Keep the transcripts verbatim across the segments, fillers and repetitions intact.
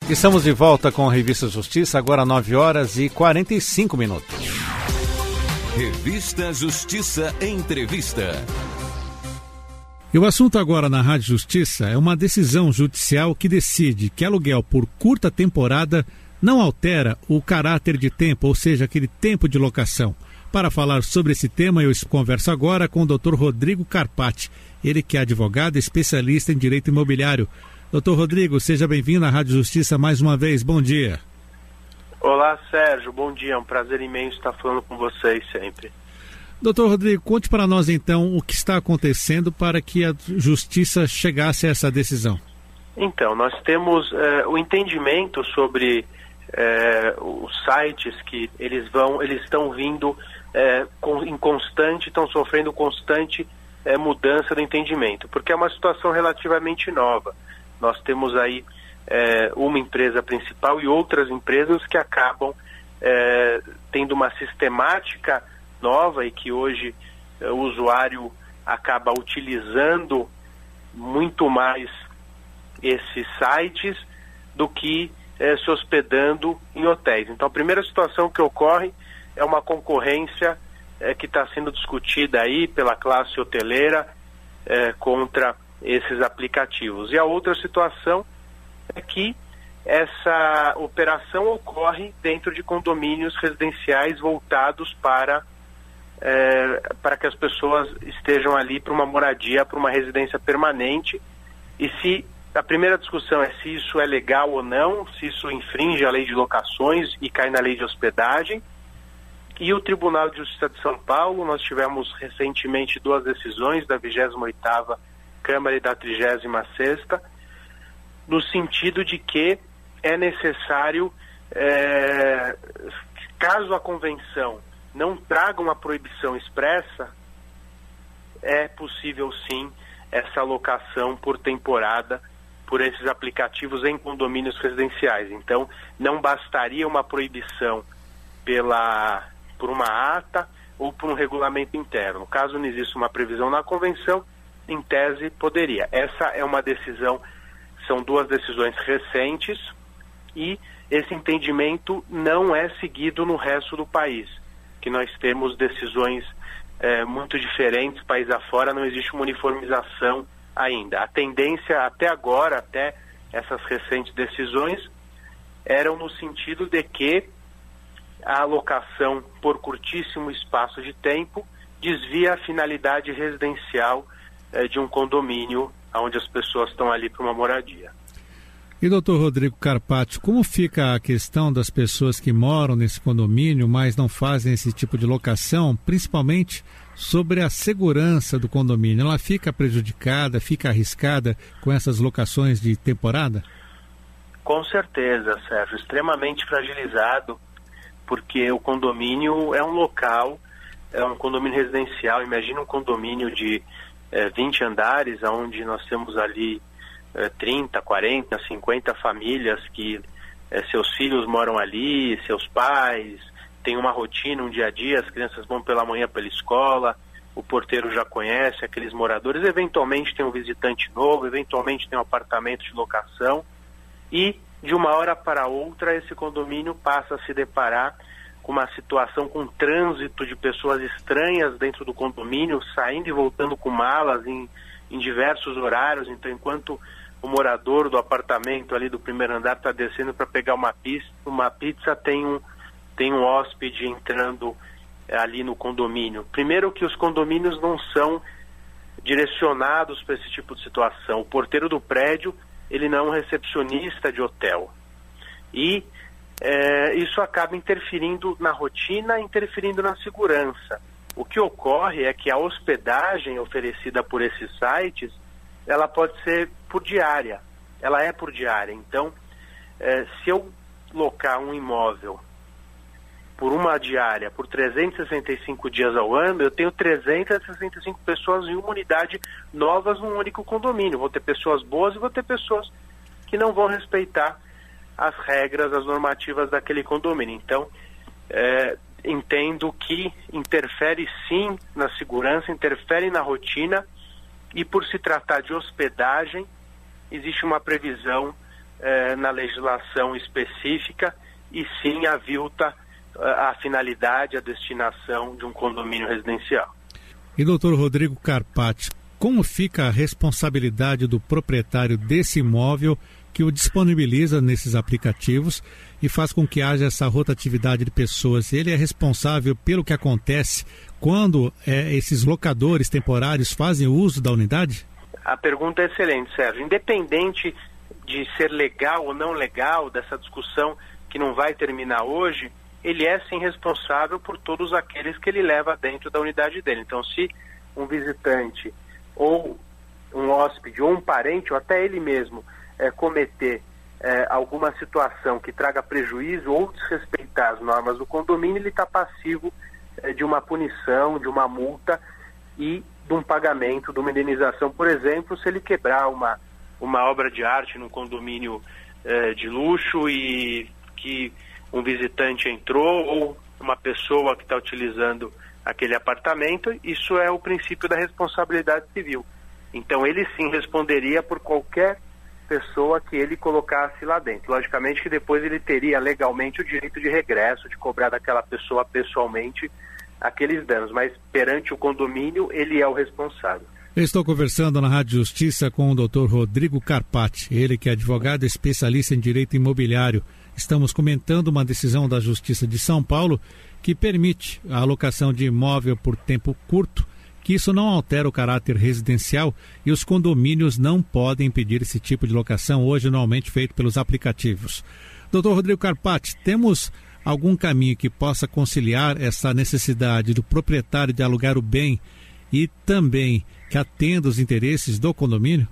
Estamos de volta com a Revista Justiça, agora nove horas e quarenta e cinco minutos. Revista Justiça Entrevista. E o assunto agora na Rádio Justiça é uma decisão judicial que decide que aluguel por curta temporada não altera o caráter de tempo, ou seja, aquele tempo de locação. Para falar sobre esse tema, eu converso agora com o doutor Rodrigo Carpati, ele que é advogado especialista em direito imobiliário. doutor Rodrigo, seja bem-vindo à Rádio Justiça mais uma vez. Bom dia. Olá, Sérgio. Bom dia. É um prazer imenso estar falando com vocês sempre. doutor Rodrigo, conte para nós então o que está acontecendo para que a Justiça chegasse a essa decisão. Então, nós temos eh, o entendimento sobre eh, os sites que eles vão, eles estão vindo eh, com, em constante, estão sofrendo constante eh, mudança do entendimento, porque é uma situação relativamente nova. Nós temos aí é, uma empresa principal e outras empresas que acabam é, tendo uma sistemática nova e que hoje é, o usuário acaba utilizando muito mais esses sites do que é, se hospedando em hotéis. Então a primeira situação que ocorre é uma concorrência é, que está sendo discutida aí pela classe hoteleira é, contra esses aplicativos. E a outra situação é que essa operação ocorre dentro de condomínios residenciais voltados para, é, para que as pessoas estejam ali para uma moradia, para uma residência permanente. E se a primeira discussão é se isso é legal ou não, se isso infringe a lei de locações e cai na lei de hospedagem. E o Tribunal de Justiça de São Paulo, nós tivemos recentemente duas decisões da vigésima oitava Câmara e da trigésima sexta, no sentido de que é necessário, é, caso a convenção não traga uma proibição expressa, é possível sim essa alocação por temporada por esses aplicativos em condomínios residenciais. Então, não bastaria uma proibição pela, por uma ata ou por um regulamento interno. Caso não exista uma previsão na convenção, em tese, poderia. Essa é uma decisão, são duas decisões recentes e esse entendimento não é seguido no resto do país, que nós temos decisões é, muito diferentes, país afora, não existe uma uniformização ainda. A tendência até agora, até essas recentes decisões, eram no sentido de que a alocação por curtíssimo espaço de tempo desvia a finalidade residencial de um condomínio onde as pessoas estão ali para uma moradia. E doutor Rodrigo Carpati, como fica a questão das pessoas que moram nesse condomínio, mas não fazem esse tipo de locação, principalmente sobre a segurança do condomínio? Ela fica prejudicada, fica arriscada com essas locações de temporada? Com certeza, Sérgio, extremamente fragilizado, porque o condomínio é um local, é um condomínio residencial. Imagina um condomínio de É, vinte andares, onde nós temos ali é, trinta, quarenta, cinquenta famílias que é, seus filhos moram ali, seus pais, tem uma rotina, um dia a dia, as crianças vão pela manhã pela escola, o porteiro já conhece aqueles moradores, eventualmente tem um visitante novo, eventualmente tem um apartamento de locação e de uma hora para outra esse condomínio passa a se deparar com uma situação, com um trânsito de pessoas estranhas dentro do condomínio, saindo e voltando com malas em, em diversos horários. Então, enquanto o morador do apartamento ali do primeiro andar está descendo para pegar uma pizza, uma pizza tem um, tem um hóspede entrando ali no condomínio. Primeiro que os condomínios não são direcionados para esse tipo de situação. O porteiro do prédio, ele não é um recepcionista de hotel. E É, isso acaba interferindo na rotina, interferindo na segurança. O que ocorre é que a hospedagem oferecida por esses sites, ela pode ser por diária, ela é por diária. Então, é, se eu locar um imóvel por uma diária, por trezentos e sessenta e cinco dias ao ano, eu tenho trezentas e sessenta e cinco pessoas em uma unidade novas num único condomínio. Vou ter pessoas boas e vou ter pessoas que não vão respeitar as regras, as normativas daquele condomínio. Então, é, entendo que interfere sim na segurança, interfere na rotina e por se tratar de hospedagem, existe uma previsão eh, na legislação específica e sim avilta a finalidade, a destinação de um condomínio residencial. E doutor Rodrigo Carpati, como fica a responsabilidade do proprietário desse imóvel que o disponibiliza nesses aplicativos e faz com que haja essa rotatividade de pessoas? Ele é responsável pelo que acontece quando é, esses locadores temporários fazem uso da unidade? A pergunta é excelente, Sérgio. Independente de ser legal ou não legal, dessa discussão que não vai terminar hoje, ele é sim responsável por todos aqueles que ele leva dentro da unidade dele. Então, se um visitante ou um hóspede ou um parente ou até ele mesmo é, cometer é, alguma situação que traga prejuízo ou desrespeitar as normas do condomínio, ele está passivo é, de uma punição, de uma multa e de um pagamento, de uma indenização. Por exemplo, se ele quebrar uma, uma obra de arte num condomínio é, de luxo e que um visitante entrou ou uma pessoa que está utilizando aquele apartamento, isso é o princípio da responsabilidade civil. Então ele sim responderia por qualquer pessoa que ele colocasse lá dentro. Logicamente que depois ele teria legalmente o direito de regresso, de cobrar daquela pessoa pessoalmente aqueles danos, mas perante o condomínio ele é o responsável. Eu estou conversando na Rádio Justiça com o doutor Rodrigo Carpati, ele que é advogado especialista em direito imobiliário. Estamos comentando uma decisão da Justiça de São Paulo que permite a alocação de imóvel por tempo curto, que isso não altera o caráter residencial e os condomínios não podem impedir esse tipo de locação, hoje normalmente feito pelos aplicativos. doutor Rodrigo Carpati, temos algum caminho que possa conciliar essa necessidade do proprietário de alugar o bem e também que atenda os interesses do condomínio?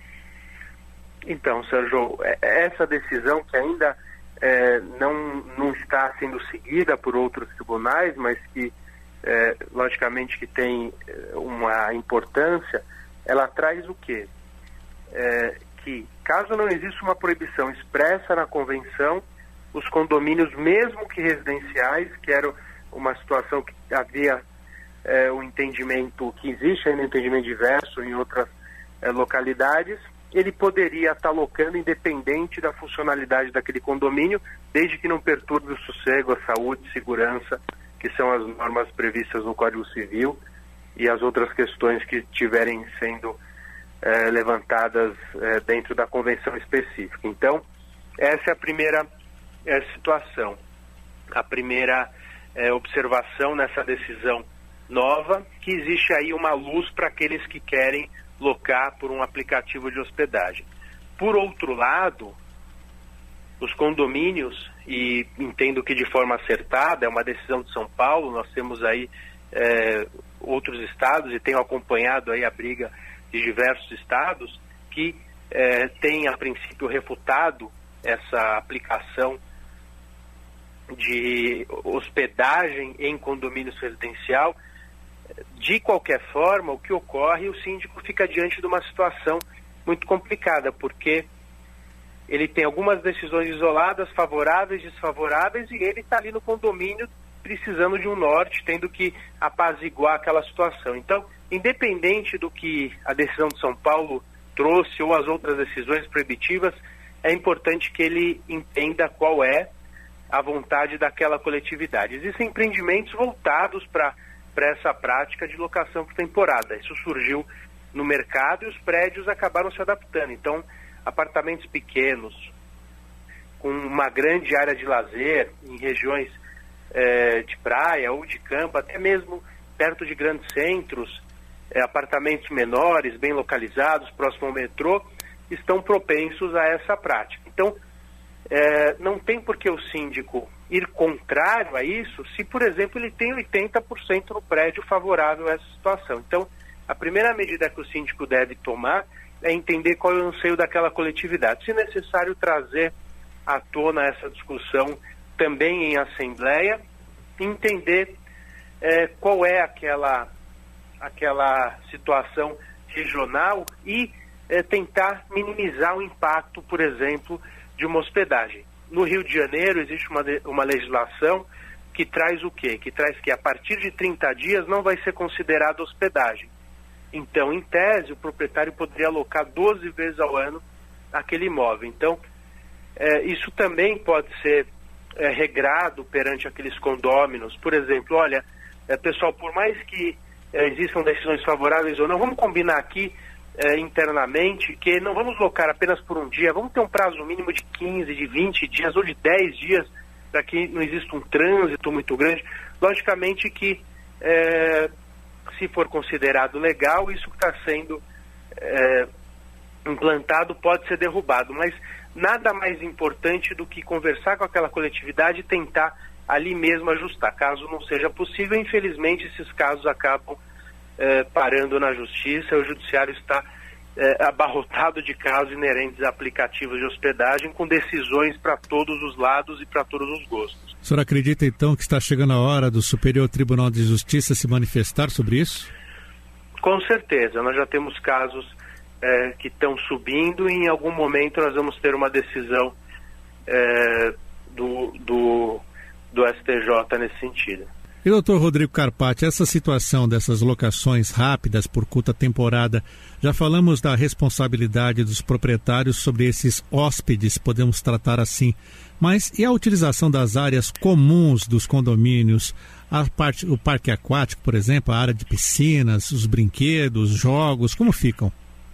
Então, Sérgio, essa decisão que ainda é, não, não está sendo seguida por outros tribunais, mas que, é, logicamente, que tem uma importância, ela traz o quê? É, que, caso não exista uma proibição expressa na convenção, os condomínios, mesmo que residenciais, que era uma situação que havia é, um entendimento, que existe ainda um entendimento diverso em outras é, localidades, ele poderia estar alocando independente da funcionalidade daquele condomínio, desde que não perturbe o sossego, a saúde, segurança, que são as normas previstas no Código Civil e as outras questões que estiverem sendo é, levantadas é, dentro da convenção específica. Então, essa é a primeira é, situação, a primeira é, observação nessa decisão nova, que existe aí uma luz para aqueles que querem locar por um aplicativo de hospedagem. Por outro lado, os condomínios, e entendo que de forma acertada, é uma decisão de São Paulo, nós temos aí é, outros estados, e tenho acompanhado aí a briga de diversos estados, que é, têm a princípio refutado essa aplicação de hospedagem em condomínios residencial. De qualquer forma, o que ocorre, o síndico fica diante de uma situação muito complicada, porque ele tem algumas decisões isoladas, favoráveis, desfavoráveis, e ele está ali no condomínio precisando de um norte, tendo que apaziguar aquela situação. Então, independente do que a decisão de São Paulo trouxe ou as outras decisões proibitivas, é importante que ele entenda qual é a vontade daquela coletividade. Existem empreendimentos voltados para para essa prática de locação por temporada. Isso surgiu no mercado e os prédios acabaram se adaptando. Então, apartamentos pequenos, com uma grande área de lazer, em regiões eh, de praia ou de campo, até mesmo perto de grandes centros, eh, apartamentos menores, bem localizados, próximo ao metrô, estão propensos a essa prática. Então, eh, não tem por que o síndico ir contrário a isso, se, por exemplo, ele tem oitenta por cento no prédio favorável a essa situação. Então, a primeira medida que o síndico deve tomar é entender qual é o anseio daquela coletividade. Se necessário, trazer à tona essa discussão também em assembleia, entender é, qual é aquela, aquela situação regional e é, tentar minimizar o impacto, por exemplo, de uma hospedagem. No Rio de Janeiro existe uma, uma legislação que traz o quê? Que traz que a partir de trinta dias não vai ser considerada hospedagem. Então, em tese, o proprietário poderia alocar doze vezes ao ano aquele imóvel. Então, é, isso também pode ser é, regrado perante aqueles condôminos. Por exemplo, olha, é, pessoal, por mais que é, existam decisões favoráveis ou não, vamos combinar aqui é, internamente que não vamos locar apenas por um dia, vamos ter um prazo mínimo de quinze, de vinte dias ou de dez dias para que não exista um trânsito muito grande. Logicamente que é, se for considerado legal, isso que está sendo é, implantado pode ser derrubado, mas nada mais importante do que conversar com aquela coletividade e tentar ali mesmo ajustar. Caso não seja possível, infelizmente esses casos acabam é, parando na justiça. O judiciário está é, abarrotado de casos inerentes a aplicativos de hospedagem com decisões para todos os lados e para todos os gostos. O senhor acredita então que está chegando a hora do Superior Tribunal de Justiça se manifestar sobre isso? Com certeza, nós já temos casos é, que estão subindo e em algum momento nós vamos ter uma decisão é, do, do, do S T J nesse sentido. E doutor Rodrigo Carpati, essa situação dessas locações rápidas por curta temporada, já falamos da responsabilidade dos proprietários sobre esses hóspedes, podemos tratar assim, mas e a utilização das áreas comuns dos condomínios, a parte, o parque aquático, por exemplo, a área de piscinas, os brinquedos, jogos, como ficam?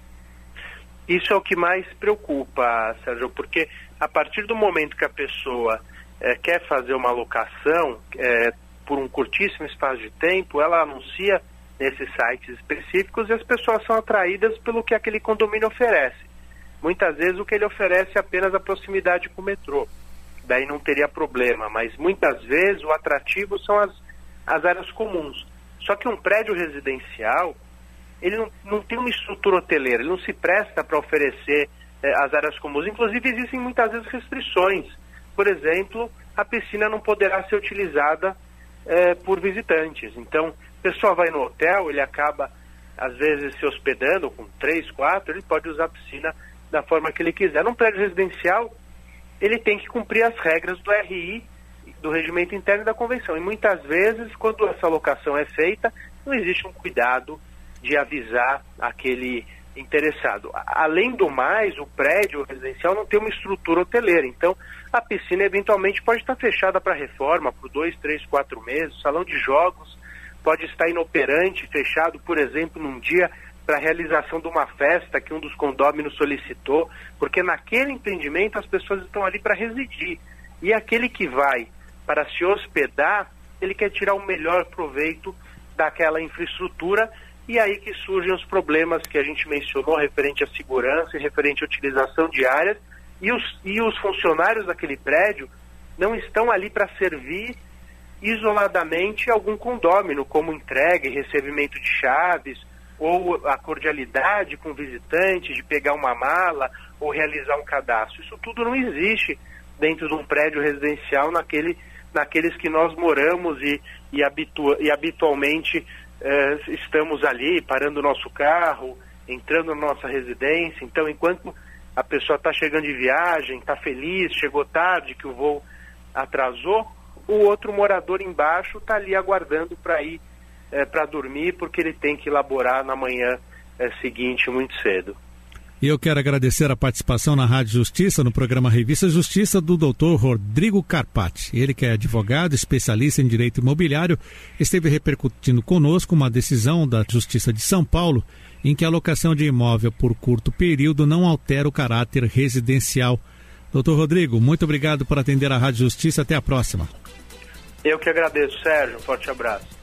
Isso é o que mais preocupa, Sérgio, porque a partir do momento que a pessoa é, quer fazer uma locação, é, por um curtíssimo espaço de tempo, ela anuncia nesses sites específicos e as pessoas são atraídas pelo que aquele condomínio oferece. Muitas vezes o que ele oferece é apenas a proximidade com o metrô, daí não teria problema, mas muitas vezes o atrativo são as, as áreas comuns. Só que um prédio residencial, ele não, não tem uma estrutura hoteleira, ele não se presta para oferecer eh, as áreas comuns. Inclusive existem muitas vezes restrições. Por exemplo, a piscina não poderá ser utilizada É, por visitantes. Então, a pessoa vai no hotel, ele acaba, às vezes, se hospedando com três, quatro, ele pode usar a piscina da forma que ele quiser. Num prédio residencial, ele tem que cumprir as regras do R I, do Regimento Interno e da Convenção. E muitas vezes, quando essa locação é feita, não existe um cuidado de avisar aquele interessado. Além do mais, o prédio residencial não tem uma estrutura hoteleira, então a piscina eventualmente pode estar fechada para reforma por dois, três, quatro meses, o salão de jogos pode estar inoperante, fechado, por exemplo, num dia para a realização de uma festa que um dos condôminos solicitou, porque naquele empreendimento as pessoas estão ali para residir, e aquele que vai para se hospedar, ele quer tirar o melhor proveito daquela infraestrutura. E aí que surgem os problemas que a gente mencionou, referente à segurança e referente à utilização de áreas, e os, e os funcionários daquele prédio não estão ali para servir isoladamente algum condômino, como entrega e recebimento de chaves, ou a cordialidade com o visitante, de pegar uma mala ou realizar um cadastro. Isso tudo não existe dentro de um prédio residencial naquele, naqueles que nós moramos e, e, habitua, e habitualmente eh, estamos ali, parando o nosso carro, entrando na nossa residência. Então, enquanto a pessoa está chegando de viagem, está feliz, chegou tarde, que o voo atrasou, o outro morador embaixo está ali aguardando para ir é, para dormir, porque ele tem que laborar na manhã é, seguinte muito cedo. E eu quero agradecer a participação na Rádio Justiça, no programa Revista Justiça, do doutor Rodrigo Carpati. Ele que é advogado, especialista em direito imobiliário, esteve repercutindo conosco uma decisão da Justiça de São Paulo, em que a locação de imóvel por curto período não altera o caráter residencial. Doutor Rodrigo, muito obrigado por atender a Rádio Justiça. Até a próxima. Eu que agradeço, Sérgio. Um forte abraço.